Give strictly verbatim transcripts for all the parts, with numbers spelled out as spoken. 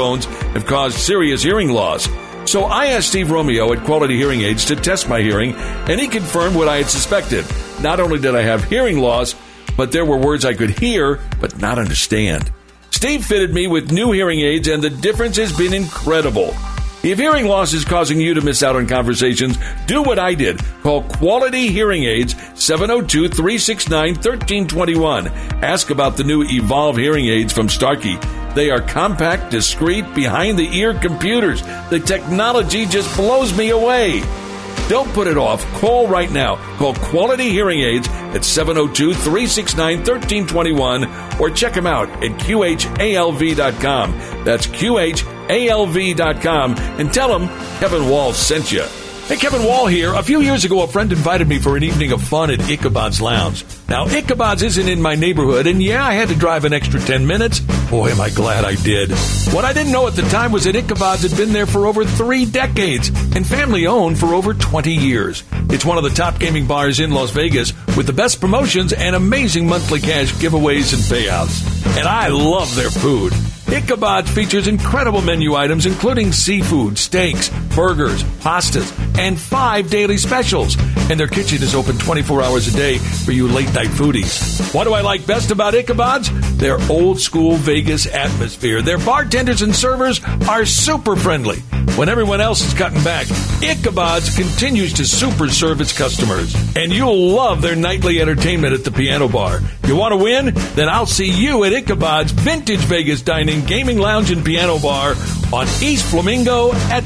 headphones have caused serious hearing loss. So I asked Steve Romeo at Quality Hearing Aids to test my hearing, and he confirmed what I had suspected. Not only did I have hearing loss, but there were words I could hear but not understand. Steve fitted me with new hearing aids, and the difference has been incredible. If hearing loss is causing you to miss out on conversations, do what I did. Call Quality Hearing Aids, seven oh two, three six nine, one three two one. Ask about the new Evolve hearing aids from Starkey. They are compact, discreet, behind-the-ear computers. The technology just blows me away. Don't put it off. Call right now. Call Quality Hearing Aids at seven oh two, three six nine, one three two one or check them out at Q H A L V dot com. That's Q H A L V dot com and tell them Kevin Wall sent you. Hey, Kevin Wall here. A few years ago, a friend invited me for an evening of fun at Ichabod's Lounge. Now, Ichabod's isn't in my neighborhood, and yeah, I had to drive an extra ten minutes. Boy, am I glad I did. What I didn't know at the time was that Ichabod's had been there for over three decades and family-owned for over twenty years. It's one of the top gaming bars in Las Vegas with the best promotions and amazing monthly cash giveaways and payouts. And I love their food. Ichabod's features incredible menu items, including seafood, steaks, burgers, pastas, and five daily specials. And their kitchen is open twenty-four hours a day for you late-night foodies. What do I like best about Ichabod's? Their old-school Vegas atmosphere. Their bartenders and servers are super friendly. When everyone else is cutting back, Ichabod's continues to super serve its customers. And you'll love their nightly entertainment at the piano bar. You want to win? Then I'll see you at Ichabod's Vintage Vegas Dining, Gaming Lounge, and Piano Bar on East Flamingo at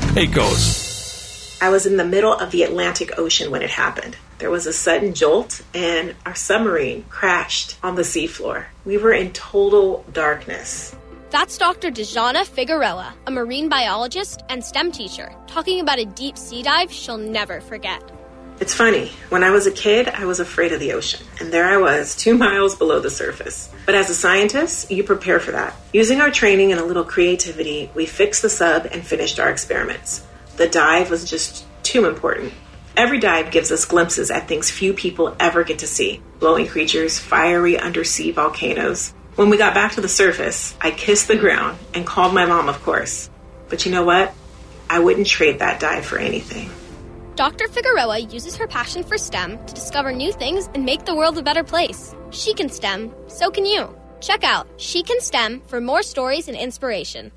Pecos. I was in the middle of the Atlantic Ocean when it happened. There was a sudden jolt, and our submarine crashed on the seafloor. We were in total darkness. That's Doctor Dejana Figueroa, a marine biologist and STEM teacher, talking about a deep sea dive she'll never forget. It's funny, when I was a kid, I was afraid of the ocean, and there I was, two miles below the surface. But as a scientist, you prepare for that. Using our training and a little creativity, we fixed the sub and finished our experiments. The dive was just too important. Every dive gives us glimpses at things few people ever get to see. Glowing creatures, fiery undersea volcanoes. When we got back to the surface, I kissed the ground and called my mom, of course. But you know what? I wouldn't trade that dive for anything. Doctor Figueroa uses her passion for STEM to discover new things and make the world a better place. She can STEM, so can you. Check out She Can STEM for more stories and inspiration.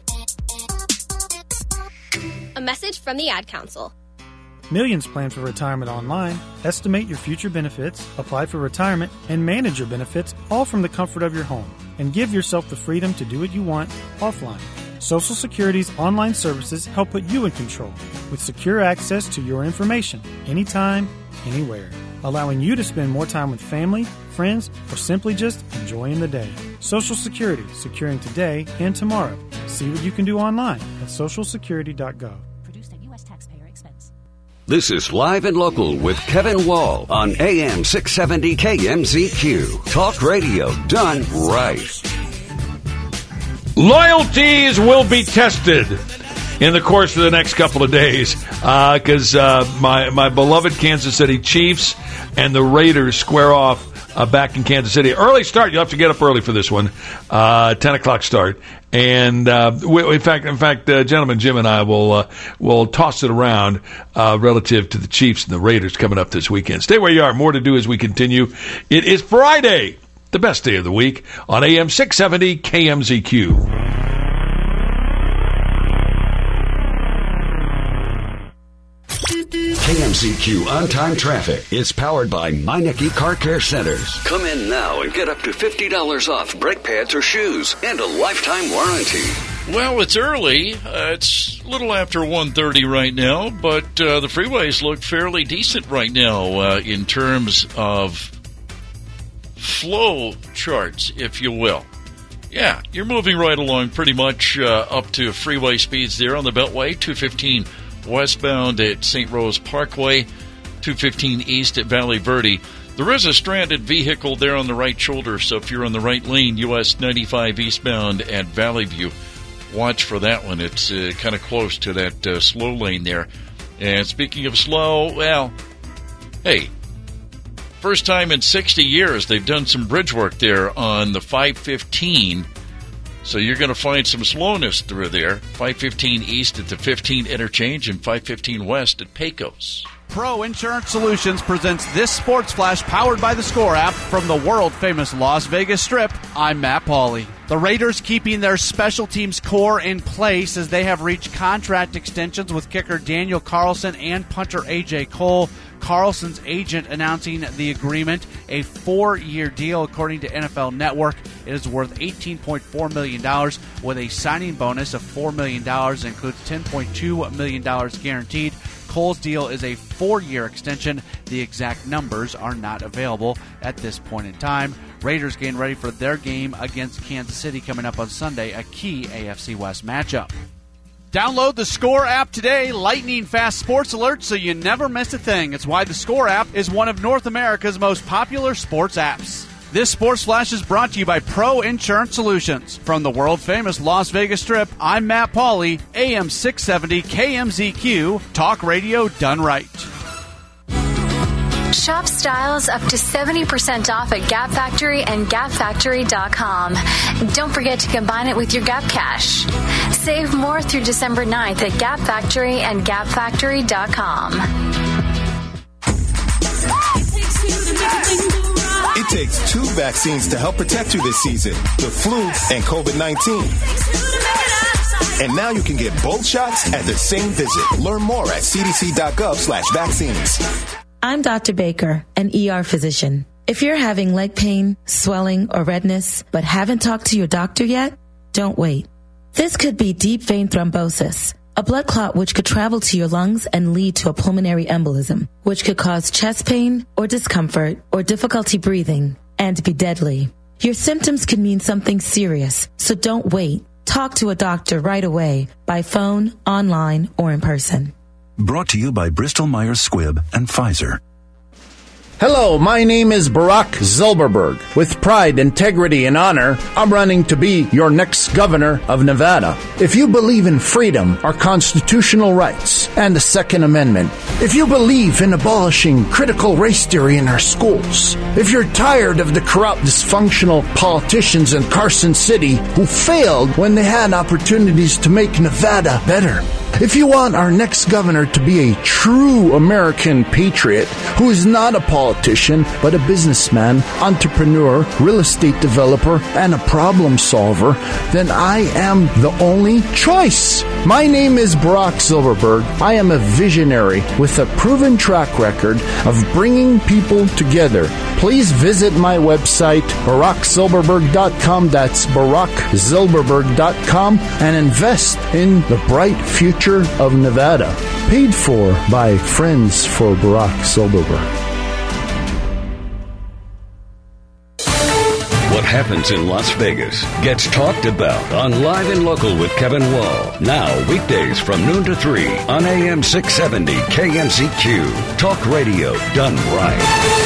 A message from the Ad Council. Millions plan for retirement online. Estimate your future benefits, apply for retirement, and manage your benefits all from the comfort of your home. And give yourself the freedom to do what you want offline. Social Security's online services help put you in control with secure access to your information anytime, anywhere, allowing you to spend more time with family, friends, or simply just enjoying the day. Social Security, securing today and tomorrow. See what you can do online at social security dot gov. Produced at U S taxpayer expense. This is Live and Local with Kevin Wall on A M six seventy K M Z Q. Talk radio done right. Loyalties will be tested in the course of the next couple of days because uh, uh, my, my beloved Kansas City Chiefs and the Raiders square off uh, back in Kansas City. Early start. You'll have to get up early for this one. Uh, ten o'clock start. And uh, we, in fact, in fact, uh, gentlemen, Jim and I will uh, will toss it around uh, relative to the Chiefs and the Raiders coming up this weekend. Stay where you are. More to do as we continue. It is Friday, the best day of the week, on A M six seventy K M Z Q. K M Z Q On-Time Traffic is powered by Meineke Car Care Centers. Come in now and get up to fifty dollars off brake pads or shoes and a lifetime warranty. Well, it's early. Uh, it's a little after one thirty right now, but uh, the freeways look fairly decent right now uh, in terms of flow charts, if you will. Yeah, you're moving right along pretty much uh, up to freeway speeds there on the Beltway, two fifteen westbound at Saint Rose Parkway, two fifteen east at Valley Verde. There is a stranded vehicle there on the right shoulder, so if you're on the right lane, U S ninety-five eastbound at Valley View, watch for that one. It's uh, kind of close to that uh, slow lane there. And speaking of slow, well, hey, first time in sixty years they've done some bridge work there on the five fifteen So you're going to find some slowness through there. five fifteen East at the fifteen interchange and five fifteen West at Pecos. Pro Insurance Solutions presents this Sports Flash powered by the Score app from the world-famous Las Vegas Strip. I'm Matt Pauley. The Raiders keeping their special teams core in place as they have reached contract extensions with kicker Daniel Carlson and punter A J Cole. Carlson's agent announcing the agreement, a four-year deal according to N F L Network. It is worth eighteen point four million dollars with a signing bonus of four million dollars, includes ten point two million dollars guaranteed. Cole's deal is a four-year extension. The exact numbers are not available at this point in time. Raiders getting ready for their game against Kansas City coming up on Sunday, a key A F C West matchup. Download the Score app today, lightning-fast sports alerts so you never miss a thing. It's why the Score app is one of North America's most popular sports apps. This Sports Flash is brought to you by Pro Insurance Solutions. From the world-famous Las Vegas Strip, I'm Matt Pauley, A M six seventy K M Z Q, talk radio done right. Shop styles up to seventy percent off at Gap Factory and gap factory dot com. Don't forget to combine it with your Gap Cash. Save more through December ninth at Gap Factory and gap factory dot com. It takes two vaccines to help protect you this season, the flu and COVID nineteen. And now you can get both shots at the same visit. Learn more at c d c dot gov slash vaccines. I'm Doctor Baker, an E R physician. If you're having leg pain, swelling, or redness, but haven't talked to your doctor yet, don't wait. This could be deep vein thrombosis, a blood clot which could travel to your lungs and lead to a pulmonary embolism, which could cause chest pain or discomfort or difficulty breathing and be deadly. Your symptoms could mean something serious, so don't wait. Talk to a doctor right away, by phone, online, or in person. Brought to you by Bristol-Myers Squibb and Pfizer. Hello, my name is Barack Zilberberg. With pride, integrity, and honor, I'm running to be your next governor of Nevada. If you believe in freedom, our constitutional rights, and the Second Amendment, if you believe in abolishing critical race theory in our schools, if you're tired of the corrupt, dysfunctional politicians in Carson City who failed when they had opportunities to make Nevada better, if you want our next governor to be a true American patriot who is not a politician but a businessman, entrepreneur, real estate developer, and a problem solver, then I am the only choice. My name is Barack Zilberberg. I am a visionary with a proven track record of bringing people together. Please visit my website, barack zilberberg dot com. That's barack zilberberg dot com, and invest in the bright future of Nevada. Paid for by Friends for Barack Zilberberg. What happens in Las Vegas gets talked about on Live and Local with Kevin Wall. Now, weekdays from noon to three on A M six seventy K M Z Q. Talk radio done right.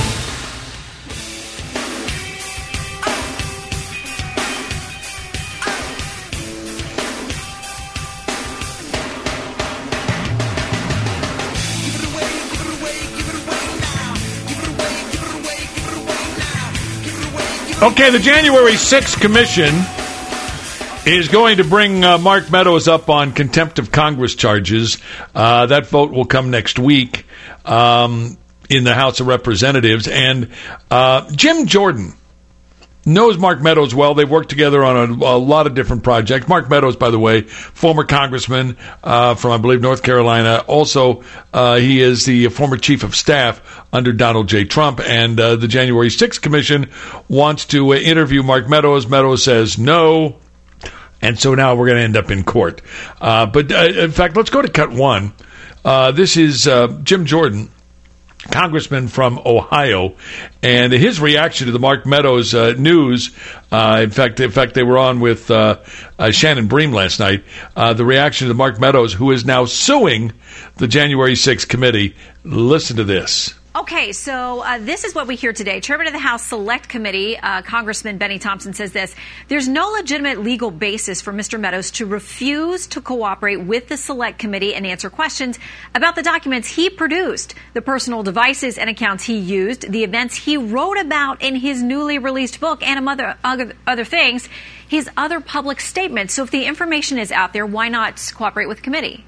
Okay, the January sixth Commission is going to bring uh, Mark Meadows up on contempt of Congress charges. Uh, that vote will come next week um, in the House of Representatives. And uh, Jim Jordan knows Mark Meadows well. They've worked together on a, a lot of different projects. Mark Meadows, by the way, former congressman uh, from, I believe, North Carolina. Also, uh, he is the former chief of staff under Donald J. Trump. And uh, the January sixth Commission wants to uh, interview Mark Meadows. Meadows says no. And so now we're going to end up in court. Uh, but, uh, in fact, let's go to cut one. Uh, this is uh, Jim Jordan, congressman from Ohio, and his reaction to the Mark Meadows uh, news. Uh, in fact, in fact, they were on with uh, uh, Shannon Bream last night. Uh, the reaction to Mark Meadows, who is now suing the January sixth committee. Listen to this. Okay, so uh, this is what we hear today. Chairman of the House Select Committee, uh, Congressman Benny Thompson, says this: there's no legitimate legal basis for Mister Meadows to refuse to cooperate with the Select Committee and answer questions about the documents he produced, the personal devices and accounts he used, the events he wrote about in his newly released book, and among other, other, other things, his other public statements. So if the information is out there, why not cooperate with the committee?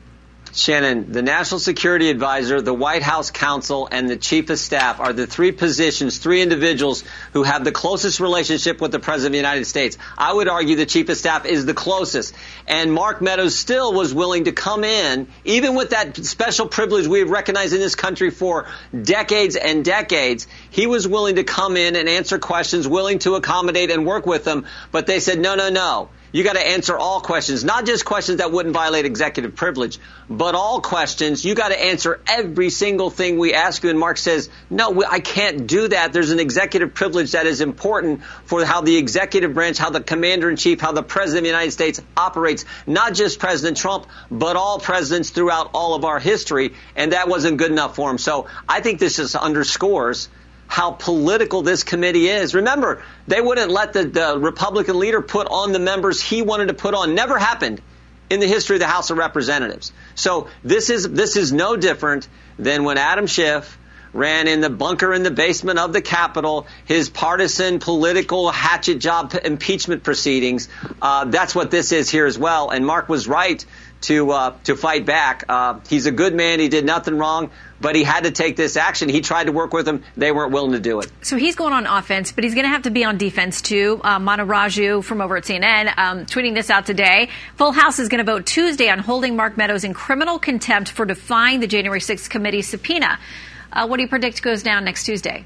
Shannon, the National Security Advisor, the White House Counsel, and the Chief of Staff are the three positions, three individuals who have the closest relationship with the President of the United States. I would argue the Chief of Staff is the closest. And Mark Meadows still was willing to come in, even with that special privilege we have recognized in this country for decades and decades. He was willing to come in and answer questions, willing to accommodate and work with them. But they said, no, no, no. You got to answer all questions, not just questions that wouldn't violate executive privilege, but all questions. You got to answer every single thing we ask you. And Mark says, no, I can't do that. There's an executive privilege that is important for how the executive branch, how the commander in chief, how the president of the United States operates, not just President Trump, but all presidents throughout all of our history. And that wasn't good enough for him. So I think this just underscores how political this committee is. Remember, they wouldn't let the, the Republican leader put on the members he wanted to put on. Never happened in the history of the House of Representatives. So this is this is no different than when Adam Schiff ran in the bunker in the basement of the Capitol, his partisan political hatchet job impeachment proceedings. Uh, that's what this is here as well. And Mark was right to uh, to fight back. Uh, he's a good man. He did nothing wrong. But he had to take this action. He tried to work with them. They weren't willing to do it. So he's going on offense, but he's going to have to be on defense, too. Uh, Manu Raju from over at C N N um, tweeting this out today. Full House is going to vote Tuesday on holding Mark Meadows in criminal contempt for defying the January sixth committee subpoena. Uh, what do you predict goes down next Tuesday?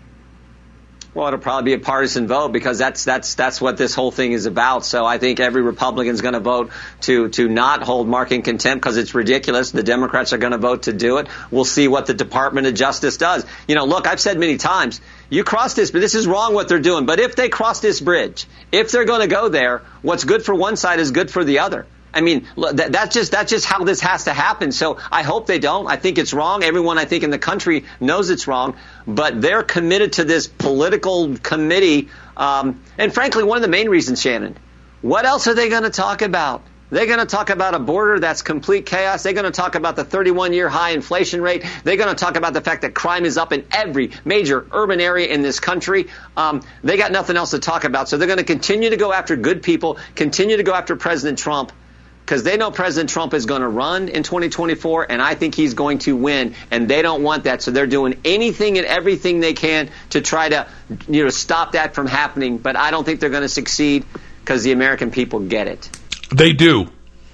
Well, it'll probably be a partisan vote because that's that's that's what this whole thing is about. So I think every Republican is going to vote to to not hold Mark in contempt because it's ridiculous. The Democrats are going to vote to do it. We'll see what the Department of Justice does. You know, look, I've said many times, you cross this, but this is wrong what they're doing. But if they cross this bridge, if they're going to go there, what's good for one side is good for the other. I mean, that, that's just that's just how this has to happen. So I hope they don't. I think it's wrong. Everyone, I think, in the country knows it's wrong. But they're committed to this political committee. Um, and frankly, one of the main reasons, Shannon, what else are they going to talk about? They're going to talk about a border that's complete chaos. They're going to talk about the thirty-one year high inflation rate. They're going to talk about the fact that crime is up in every major urban area in this country. Um, they got nothing else to talk about. So they're going to continue to go after good people, continue to go after President Trump, because they know President Trump is going to run in twenty twenty-four, and I think he's going to win, and they don't want that. So they're doing anything and everything they can to try to, you know, stop that from happening. But I don't think they're going to succeed because the American people get it. They do.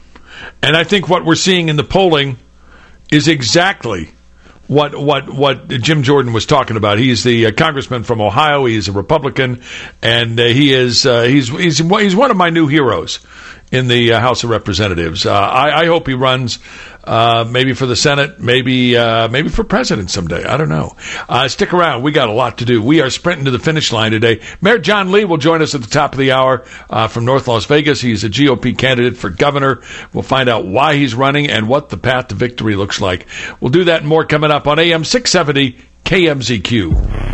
And I think what we're seeing in the polling is exactly what what what Jim Jordan was talking about. He's the uh, congressman from Ohio. He's a Republican, and uh, he is uh, he's he's he's one of my new heroes in the uh, House of Representatives. Uh, I, I hope he runs uh, maybe for the Senate, maybe uh, maybe for president someday. I don't know. Uh, stick around. We got a lot to do. We are sprinting to the finish line today. Mayor John Lee will join us at the top of the hour uh, from North Las Vegas. He's a G O P candidate for governor. We'll find out why he's running and what the path to victory looks like. We'll do that and more coming up on A M six seventy K M Z Q.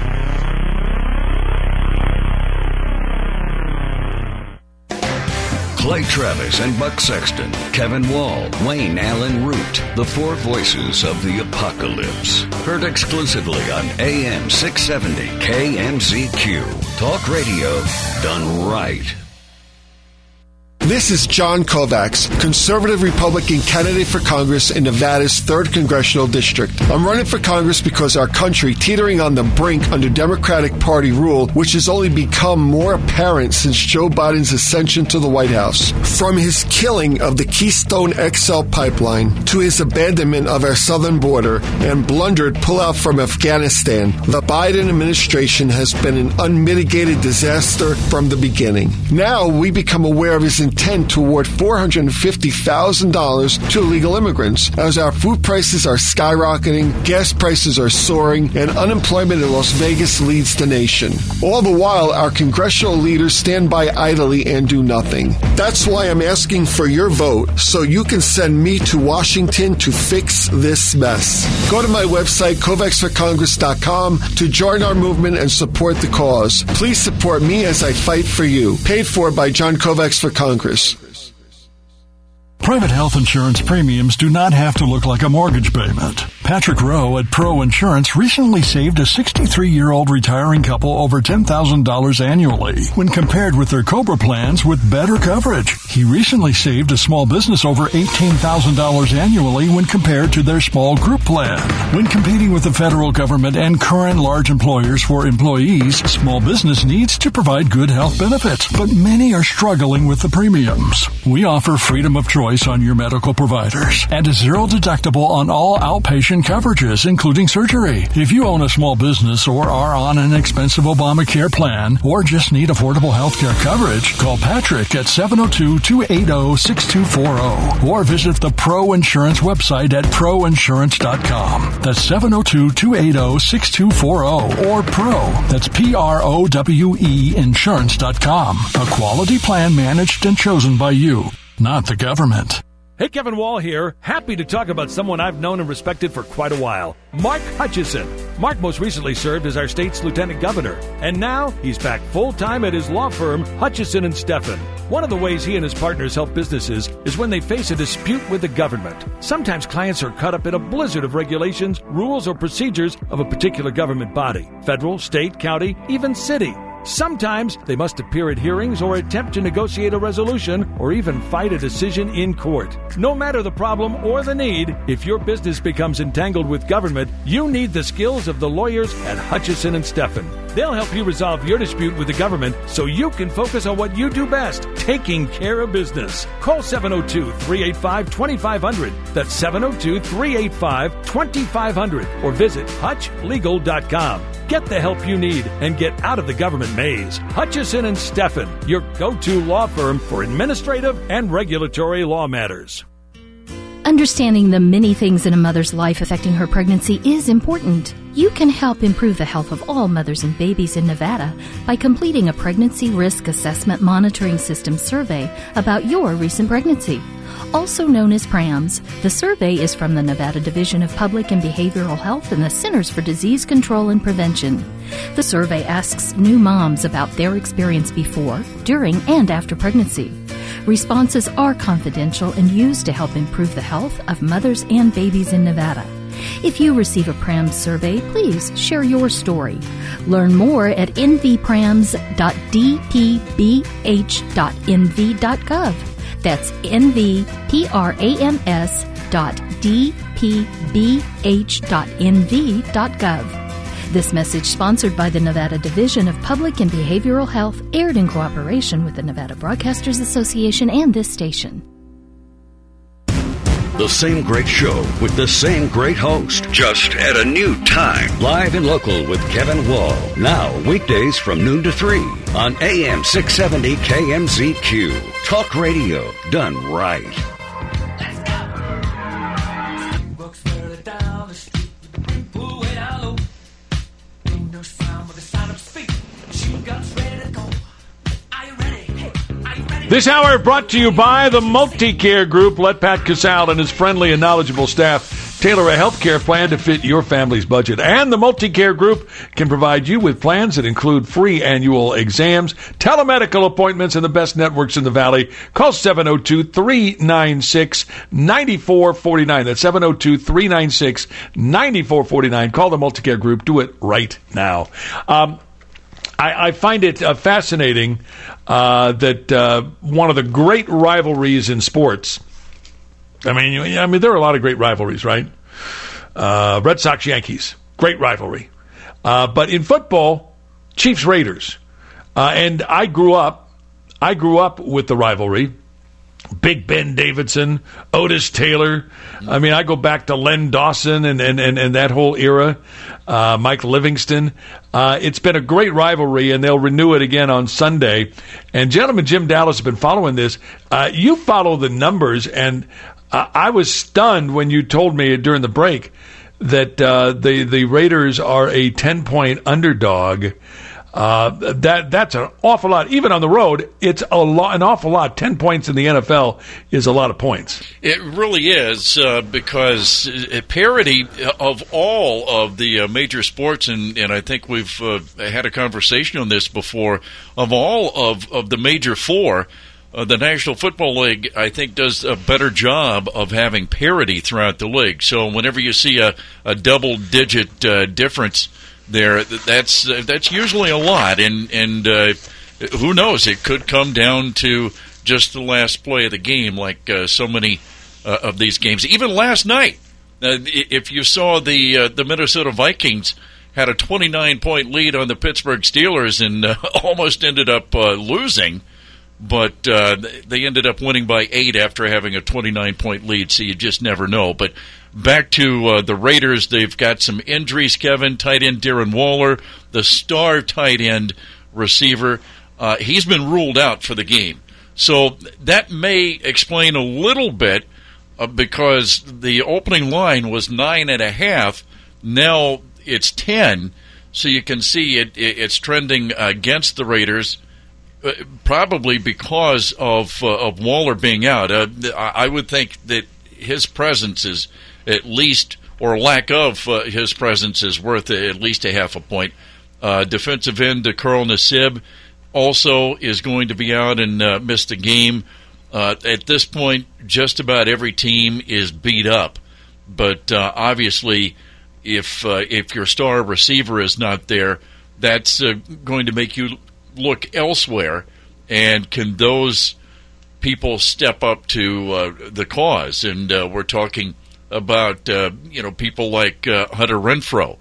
Clay Travis and Buck Sexton, Kevin Wall, Wayne Allen Root, the four voices of the apocalypse. Heard exclusively on A M six seventy K M Z Q. Talk radio done right. This is John Kovacs, conservative Republican candidate for Congress in Nevada's third Congressional District. I'm running for Congress because our country, teetering on the brink under Democratic Party rule, which has only become more apparent since Joe Biden's ascension to the White House. From his killing of the Keystone X L pipeline to his abandonment of our southern border and blundered pullout from Afghanistan, the Biden administration has been an unmitigated disaster from the beginning. Now we become aware of his intent to award four hundred fifty thousand dollars to illegal immigrants as our food prices are skyrocketing, gas prices are soaring, and unemployment in Las Vegas leads the nation. All the while, our congressional leaders stand by idly and do nothing. That's why I'm asking for your vote so you can send me to Washington to fix this mess. Go to my website, kovacs for congress dot com, to join our movement and support the cause. Please support me as I fight for you. Paid for by John Kovacs for Congress. Private health insurance premiums do not have to look like a mortgage payment. Patrick Rowe at Pro Insurance recently saved a sixty-three-year-old retiring couple over ten thousand dollars annually when compared with their COBRA plans with better coverage. He recently saved a small business over eighteen thousand dollars annually when compared to their small group plan. When competing with the federal government and current large employers for employees, small business needs to provide good health benefits, but many are struggling with the premiums. We offer freedom of choice on your medical providers and a zero deductible on all outpatient coverages, including surgery. If you own a small business or are on an expensive Obamacare plan or just need affordable health care coverage, call Patrick at seven oh two, two eight oh, six two four oh or visit the Pro Insurance website at pro insurance dot com. That's seven oh two, two eight oh, six two four oh or Pro. That's P R O W E insurance dot com. A quality plan managed and chosen by you, not the government. Hey, Kevin Wall here. Happy to talk about someone I've known and respected for quite a while. Mark Hutchison. Mark most recently served as our state's lieutenant governor, and now he's back full-time at his law firm, Hutchison and Steffen. One of the ways he and his partners help businesses is when they face a dispute with the government. Sometimes clients are caught up in a blizzard of regulations, rules, or procedures of a particular government body, federal, state, county, even city. Sometimes they must appear at hearings or attempt to negotiate a resolution or even fight a decision in court. No matter the problem or the need, if your business becomes entangled with government, you need the skills of the lawyers at Hutchison and Steffen. They'll help you resolve your dispute with the government so you can focus on what you do best, taking care of business. Call seven oh two, three eight five, two five zero zero. That's seven oh two, three eight five, two five zero zero or visit hutch legal dot com. Get the help you need and get out of the government maze. Hutchison and Steffen, your go-to law firm for administrative and regulatory law matters. Understanding the many things in a mother's life affecting her pregnancy is important. You can help improve the health of all mothers and babies in Nevada by completing a Pregnancy Risk Assessment Monitoring System survey about your recent pregnancy. Also known as PRAMS, the survey is from the Nevada Division of Public and Behavioral Health and the Centers for Disease Control and Prevention. The survey asks new moms about their experience before, during, and after pregnancy. Responses are confidential and used to help improve the health of mothers and babies in Nevada. If you receive a PRAMS survey, please share your story. Learn more at n v prams dot d p b h dot n v dot gov. That's n v prams dot d p b h dot n v dot gov. This message sponsored by the Nevada Division of Public and Behavioral Health, aired in cooperation with the Nevada Broadcasters Association and this station. The same great show with the same great host, just at a new time. Live and local with Kevin Wall. Now, weekdays from noon to three on A M six seventy K M Z Q. Talk radio done right. This hour brought to you by the Multicare Group. Let Pat Casal and his friendly and knowledgeable staff tailor a health care plan to fit your family's budget. And the Multicare Group can provide you with plans that include free annual exams, telemedical appointments, and the best networks in the Valley. Call seven oh two, three nine six, nine four four nine. That's seven oh two, three nine six, nine four four nine. Call the Multicare Group. Do it right now. Um, I, I find it uh, fascinating uh, that uh, one of the great rivalries in sports, I mean, you, I mean, there are a lot of great rivalries, right? Uh, Red Sox-Yankees, great rivalry. Uh, but in football, Chiefs-Raiders. Uh, and I grew up, I grew up with the rivalry. Big Ben Davidson, Otis Taylor. I mean, I go back to Len Dawson and, and, and, and that whole era, uh, Mike Livingston. Uh, it's been a great rivalry, and they'll renew it again on Sunday. And, gentlemen, Jim Dallas has been following this. Uh, you follow the numbers, and uh, I was stunned when you told me during the break that uh, the, the Raiders are a ten-point underdog. Uh, that that's an awful lot. Even on the road, it's a lot, an awful lot. Ten points in the N F L is a lot of points. It really is, uh, because parity of all of the uh, major sports, and, and I think we've uh, had a conversation on this before, of all of, of the major four, uh, the National Football League, I think, does a better job of having parity throughout the league. So whenever you see a, a double-digit uh, difference there, that's uh, that's usually a lot, and and uh, who knows? It could come down to just the last play of the game, like uh, so many uh, of these games. Even last night, uh, if you saw the uh, the Minnesota Vikings had a twenty-nine point lead on the Pittsburgh Steelers and uh, almost ended up uh, losing, but uh, they ended up winning by eight after having a twenty-nine point lead. So you just never know, but. Back to uh, the Raiders, they've got some injuries, Kevin. Tight end Darren Waller, the star tight end receiver, uh, he's been ruled out for the game. So that may explain a little bit uh, because the opening line was nine and a half. Now it's ten, so you can see it, it it's trending against the Raiders, uh, probably because of uh, of Waller being out. Uh, I would think that his presence is at least, or lack of uh, his presence is worth at least a half a point. Uh, defensive end Carl Nassib also is going to be out and uh, miss the game. Uh, at this point, just about every team is beat up. But uh, obviously, if uh, if your star receiver is not there, that's uh, going to make you look elsewhere. And can those people step up to uh, the cause? And uh, we're talking about uh, you know people like uh, Hunter Renfrow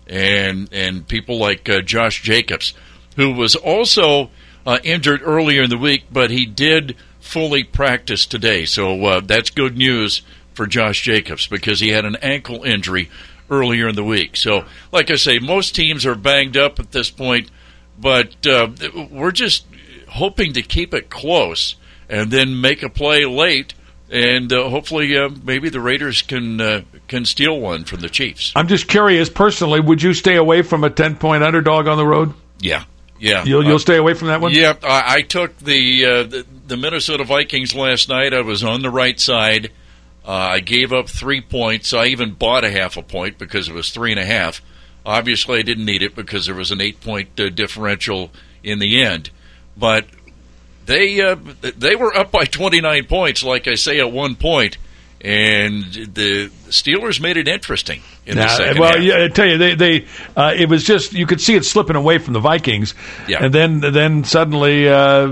and and people like uh, Josh Jacobs, who was also uh, injured earlier in the week, but he did fully practice today. So uh, that's good news for Josh Jacobs because he had an ankle injury earlier in the week. So, like I say, most teams are banged up at this point, but uh, we're just hoping to keep it close and then make a play late. And uh, hopefully, uh, maybe the Raiders can uh, can steal one from the Chiefs. I'm just curious, personally, would you stay away from a ten-point underdog on the road? Yeah, yeah. You'll, you'll uh, stay away from that one? Yeah, I, I took the, uh, the the Minnesota Vikings last night. I was on the right side. Uh, I gave up three points. I even bought a half a point because it was three and a half. Obviously, I didn't need it because there was an eight-point uh, differential in the end. But They uh, they were up by twenty-nine points, like I say, at one point, and the Steelers made it interesting in nah, the second well, half. Yeah, I tell you, they they uh, it was just you could see it slipping away from the Vikings, yeah. and then then suddenly, uh,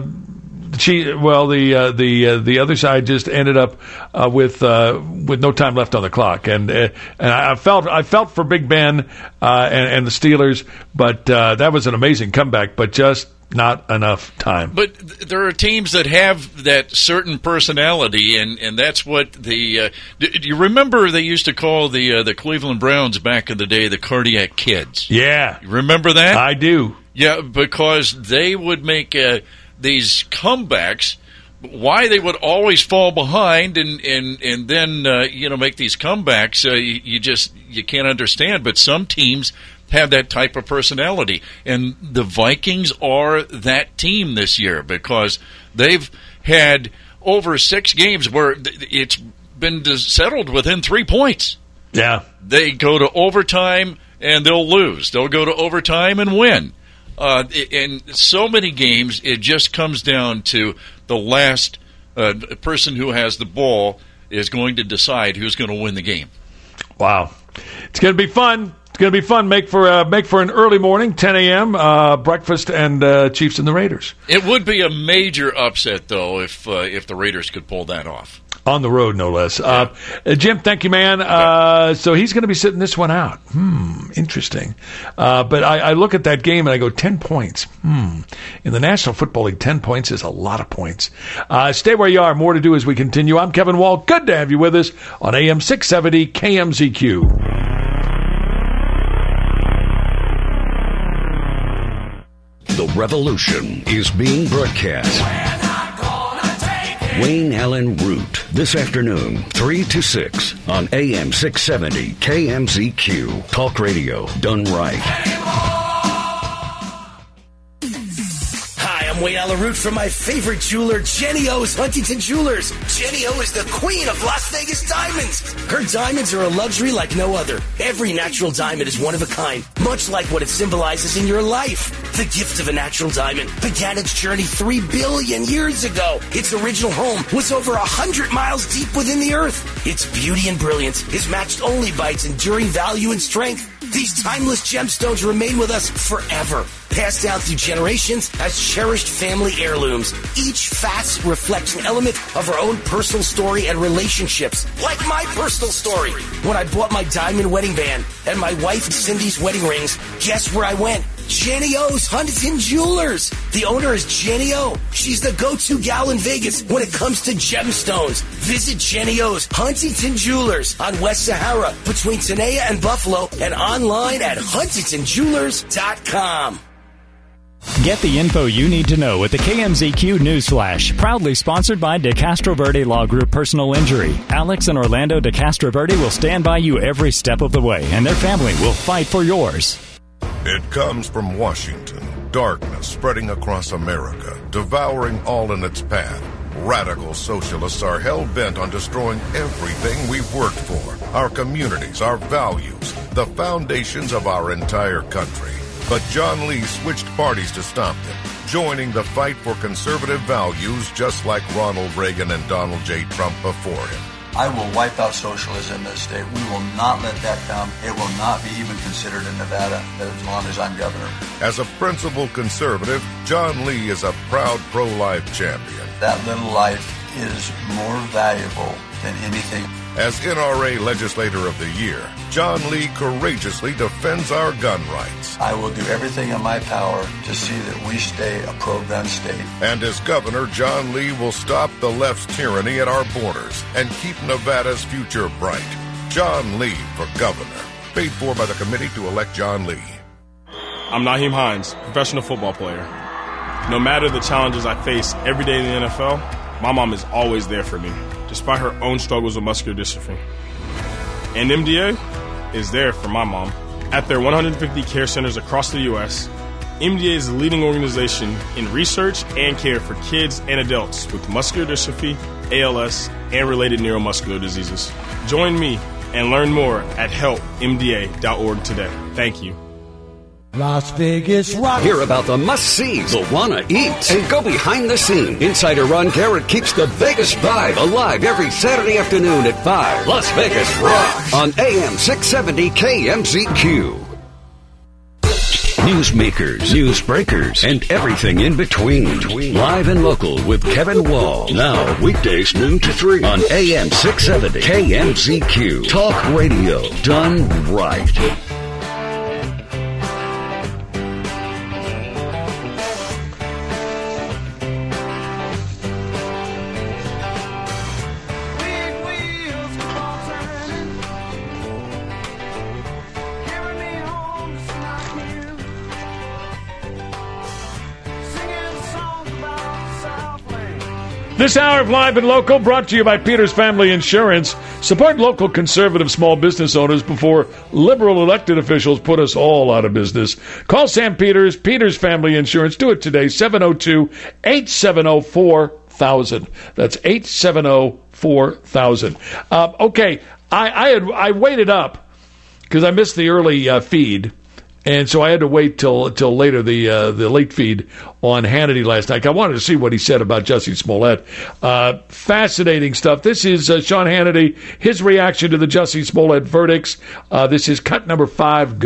she well the uh, the uh, the other side just ended up uh, with uh, with no time left on the clock, and uh, and I felt I felt for Big Ben uh, and, and the Steelers, but uh, that was an amazing comeback, but just. Not enough time. But there are teams that have that certain personality, and, and that's what the uh, – do you remember they used to call the uh, the Cleveland Browns back in the day the Cardiac Kids? Yeah. You remember that? I do. Yeah, because they would make uh, these comebacks. Why they would always fall behind and, and, and then, uh, you know, make these comebacks, uh, you, you just – you can't understand. But some teams – have that type of personality. And the Vikings are that team this year because they've had over six games where it's been settled within three points. Yeah. They go to overtime and they'll lose. They'll go to overtime and win. Uh, in so many games, it just comes down to the last uh, person who has the ball is going to decide who's going to win the game. Wow. It's going to be fun. It's going to be fun. Make for uh, make for an early morning, ten a.m., uh, breakfast, and uh, Chiefs and the Raiders. It would be a major upset, though, if uh, if the Raiders could pull that off. On the road, no less. Yeah. Uh, Jim, thank you, man. Okay. Uh, so he's going to be sitting this one out. Hmm, interesting. Uh, but I, I look at that game and I go, ten points. Hmm. In the National Football League, ten points is a lot of points. Uh, stay where you are. More to do as we continue. I'm Kevin Wall. Good to have you with us on A M six seventy K M Z Q. The revolution is being broadcast. Wayne Allen Root, this afternoon, three to six on A M six seventy K M Z Q. Talk radio done right. Hi, I'm Wayne Allen Root from my favorite jeweler, Jenny O's Huntington Jewelers. Jenny O is the queen of Las Vegas diamonds. Her diamonds are a luxury like no other. Every natural diamond is one of a kind, much like what it symbolizes in your life. The gift of a natural diamond began its journey three billion years ago. Its original home was over one hundred miles deep within the earth. Its beauty and brilliance is matched only by its enduring value and strength. These timeless gemstones remain with us forever, passed down through generations as cherished family heirlooms. Each facet reflects an element of our own personal story and relationships, like my personal story. When I bought my diamond wedding band and my wife Cindy's wedding rings, guess where I went? Jenny O's Huntington Jewelers. The owner is Jenny O. She's the go-to gal in Vegas when it comes to gemstones. Visit Jenny O's Huntington Jewelers on West Sahara between Tenaya and Buffalo and online at huntington jewelers dot com. Get the info you need to know with the K M Z Q Newsflash. Proudly sponsored by De Castroverde Law Group Personal Injury. Alex and Orlando De Castroverde will stand by you every step of the way, and their family will fight for yours. It comes from Washington. Darkness spreading across America, devouring all in its path. Radical socialists are hell-bent on destroying everything we've worked for. Our communities, our values, the foundations of our entire country. But John Lee switched parties to stop them, joining the fight for conservative values just like Ronald Reagan and Donald J. Trump before him. I will wipe out socialism in this state. We will not let that come. It will not be even considered in Nevada as long as I'm governor. As a principled conservative, John Lee is a proud pro-life champion. That little life is more valuable than anything. As N R A Legislator of the Year, John Lee courageously defends our gun rights. I will do everything in my power to see that we stay a pro-gun state. And as governor, John Lee will stop the left's tyranny at our borders and keep Nevada's future bright. John Lee for governor. Paid for by the committee to elect John Lee. I'm Naheem Hines, professional football player. No matter the challenges I face every day in the N F L, my mom is always there for me, despite her own struggles with muscular dystrophy. And M D A is there for my mom. At their one hundred fifty care centers across the U S, M D A is the leading organization in research and care for kids and adults with muscular dystrophy, A L S, and related neuromuscular diseases. Join me and learn more at help M D A dot org today. Thank you. Las Vegas Rock. Hear about the must-sees, the wanna-eats, and go behind the scene. Insider Ron Garrett keeps the Vegas vibe alive every Saturday afternoon at five. Las Vegas Rock on A M six seventy K M Z Q. Newsmakers, newsbreakers, and everything in between. Live and local with Kevin Wall. Now, weekdays noon to three on A M six seventy K M Z Q. Talk radio done right. This hour of Live and Local brought to you by Peters Family Insurance. Support local conservative small business owners before liberal elected officials put us all out of business. Call Sam Peters, Peters Family Insurance. Do it today, seven oh two, eight seven oh, four thousand. That's eight seven oh, four thousand. Uh, okay, I, I, had, I waited up because I missed the early uh, feed. And so I had to wait till till later, the uh, the late feed on Hannity last night. I wanted to see what he said about Jussie Smollett. Uh, fascinating stuff. This is uh, Sean Hannity, his reaction to the Jussie Smollett verdicts. Uh, this is cut number five. Go.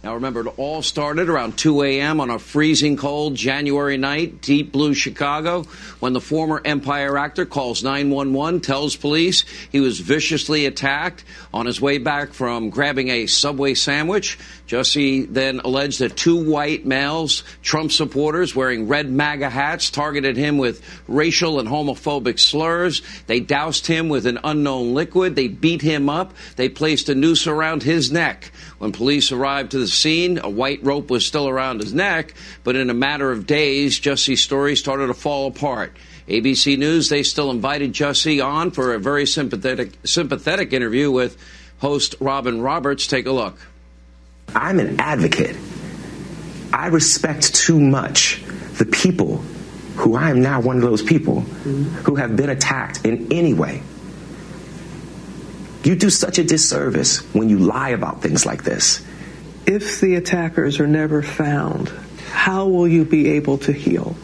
Now, remember, it all started around two a.m. on a freezing cold January night, deep blue Chicago, when the former Empire actor calls nine one one, tells police he was viciously attacked on his way back from grabbing a Subway sandwich. Jussie then alleged that two white males, Trump supporters wearing red MAGA hats, targeted him with racial and homophobic slurs. They doused him with an unknown liquid. They beat him up. They placed a noose around his neck. When police arrived to the scene, a white rope was still around his neck, but in a matter of days, Jussie's story started to fall apart. A B C News, they still invited Jussie on for a very sympathetic, sympathetic interview with host Robin Roberts. Take a look. I'm an advocate. I respect too much the people who I am now one of those people mm-hmm. who have been attacked in any way. You do such a disservice when you lie about things like this. If the attackers are never found, how will you be able to heal?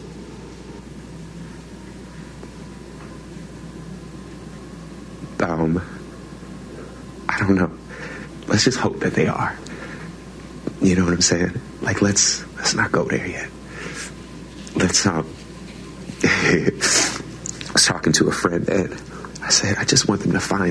Um, I don't know. Let's just hope that they are. You know what I'm saying? Like, let's let's not go there yet. Let's um. I was talking to a friend, and I said, I just want them to find